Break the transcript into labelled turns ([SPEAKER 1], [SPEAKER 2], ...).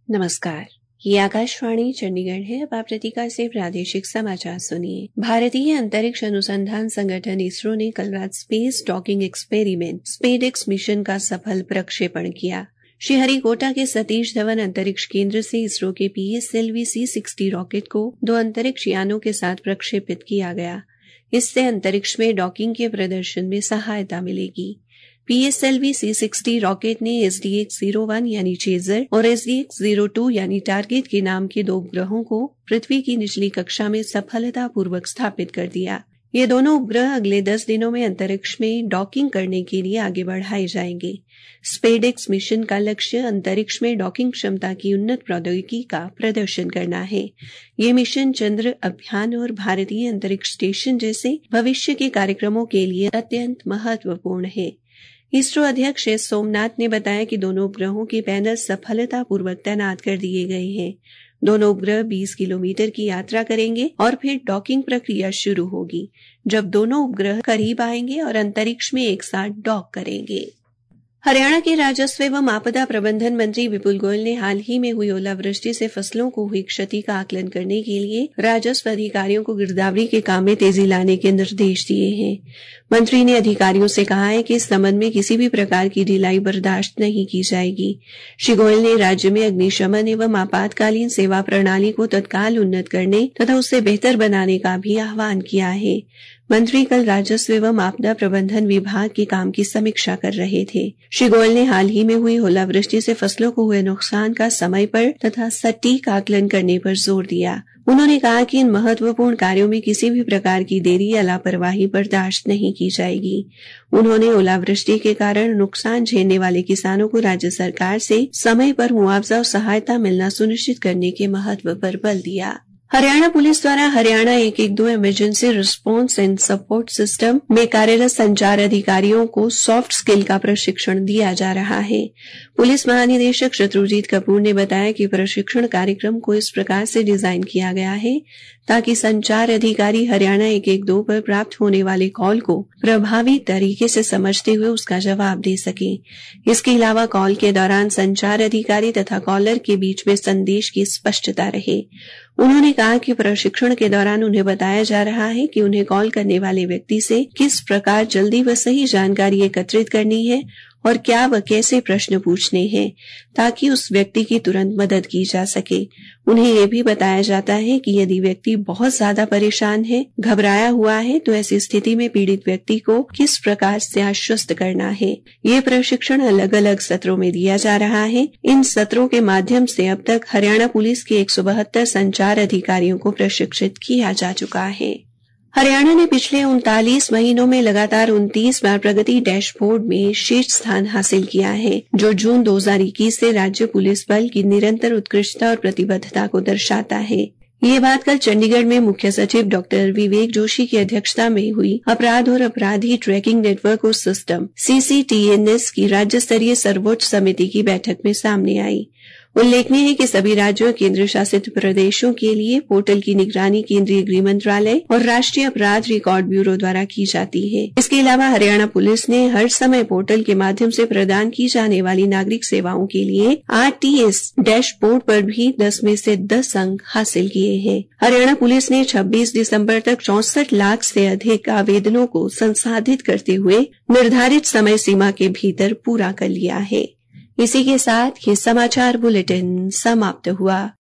[SPEAKER 1] नमस्कार, ये आकाशवाणी चंडीगढ़ है। अब आप प्रतीका से प्रादेशिक समाचार सुनिए। भारतीय अंतरिक्ष अनुसंधान संगठन इसरो ने कल रात space docking experiment SpaDeX mission का सफल प्रक्षेपण किया। श्रीहरिकोटा के सतीश धवन अंतरिक्ष केंद्र से इसरो के PSLV C-60 रॉकेट को 2 अंतरिक्ष यानों के साथ प्रक्षेपित किया गया। इससे अंतरिक्ष में डॉकिंग के प्रदर्शन में सहायता मिलेगी। PSLV C-60 रॉकेट ने SDX-01 यानी चेजर और SDX-02 यानी टारगेट के नाम के 2 उपग्रहों को पृथ्वी की निचली कक्षा में सफलतापूर्वक स्थापित कर दिया। ये दोनों उपग्रह अगले 10 दिनों में अंतरिक्ष में डॉकिंग करने के लिए आगे बढ़ाए जाएंगे। स्पेडेक्स मिशन का लक्ष्य अंतरिक्ष में डॉकिंग क्षमता की उन्नत प्रौद्योगिकी का प्रदर्शन करना है। ये मिशन चंद्र अभियान और भारतीय अंतरिक्ष स्टेशन जैसे भविष्य के कार्यक्रमों के लिए अत्यंत महत्वपूर्ण है। इसरो अध्यक्ष एस सोमनाथ ने बताया कि दोनों उपग्रहों के पैनल सफलतापूर्वक तैनात कर दिए गए हैं। दोनों उपग्रह 20 किलोमीटर की यात्रा करेंगे और फिर डॉकिंग प्रक्रिया शुरू होगी, जब दोनों उपग्रह करीब आएंगे और अंतरिक्ष में एक साथ डॉक करेंगे। हरियाणा के राजस्व एवं आपदा प्रबंधन मंत्री विपुल गोयल ने हाल ही में हुई ओलावृष्टि से फसलों को हुई क्षति का आकलन करने के लिए राजस्व अधिकारियों को गिरदावरी के काम में तेजी लाने के निर्देश दिए हैं। मंत्री ने अधिकारियों से कहा है कि इस संबंध में किसी भी प्रकार की ढिलाई बर्दाश्त नहीं की जाएगी। श्री गोयल ने राज्य में अग्निशमन एवं आपातकालीन सेवा प्रणाली को तत्काल उन्नत करने तथा उसे बेहतर बनाने का भी आह्वान किया है। मंत्री कल राजस्व एवं आपदा प्रबंधन विभाग के काम की समीक्षा कर रहे थे। श्री गोयल ने हाल ही में हुई ओलावृष्टि से फसलों को हुए नुकसान का समय पर तथा सटीक आकलन करने पर जोर दिया। उन्होंने कहा कि इन महत्वपूर्ण कार्यों में किसी भी प्रकार की देरी या लापरवाही बर्दाश्त नहीं की जाएगी। उन्होंने ओलावृष्टि के कारण नुकसान झेलने वाले किसानों को राज्य सरकार से समय पर मुआवजा और सहायता मिलना सुनिश्चित करने के महत्व पर बल दिया। हरियाणा पुलिस द्वारा Haryana 112 emergency response and support system में कार्यरत संचार अधिकारियों को सॉफ्ट स्किल का प्रशिक्षण दिया जा रहा है। पुलिस महानिदेशक शत्रुजीत कपूर ने बताया कि प्रशिक्षण कार्यक्रम को इस प्रकार से डिजाइन किया गया है ताकि संचार अधिकारी हरियाणा 112 पर प्राप्त होने वाले कॉल को प्रभावी तरीके से समझते हुए उसका जवाब दे सके। इसके अलावा कॉल के दौरान संचार अधिकारी तथा कॉलर के बीच में संदेश की स्पष्टता रहे। उन्होंने कहा कि प्रशिक्षण के दौरान उन्हें बताया जा रहा है कि उन्हें कॉल करने वाले व्यक्ति से किस प्रकार जल्दी व सही जानकारी एकत्रित करनी है और क्या व कैसे प्रश्न पूछने हैं ताकि उस व्यक्ति की तुरंत मदद की जा सके। उन्हें यह भी बताया जाता है कि यदि व्यक्ति बहुत ज्यादा परेशान है, घबराया हुआ है, तो ऐसी स्थिति में पीड़ित व्यक्ति को किस प्रकार से आश्वस्त करना है। ये प्रशिक्षण अलग अलग सत्रों में दिया जा रहा है। इन सत्रों के माध्यम से अब तक हरियाणा पुलिस के 172 संचार अधिकारियों को प्रशिक्षित किया जा चुका है। हरियाणा ने पिछले 39 महीनों में लगातार 29 बार प्रगति डैशबोर्ड में शीर्ष स्थान हासिल किया है, जो जून 2021 से राज्य पुलिस बल की निरंतर उत्कृष्टता और प्रतिबद्धता को दर्शाता है। ये बात कल चंडीगढ़ में मुख्य सचिव डॉक्टर विवेक जोशी की अध्यक्षता में हुई अपराध और अपराधी ट्रैकिंग नेटवर्क और सिस्टम CCTNS की राज्य स्तरीय सर्वोच्च समिति की बैठक में सामने आई। उल्लेखनीय है कि सभी राज्यों और केंद्र शासित प्रदेशों के लिए पोर्टल की निगरानी केंद्रीय गृह मंत्रालय और राष्ट्रीय अपराध रिकॉर्ड ब्यूरो द्वारा की जाती है। इसके अलावा हरियाणा पुलिस ने हर समय पोर्टल के माध्यम से प्रदान की जाने वाली नागरिक सेवाओं के लिए RTS डैशबोर्ड पर भी 10 में से 10 अंक हासिल किए हैं। हरियाणा पुलिस ने 26 दिसंबर तक 64 लाख से अधिक आवेदनों को संसाधित करते हुए निर्धारित समय सीमा के भीतर पूरा कर लिया है। इसी के साथ ये समाचार बुलेटिन समाप्त हुआ।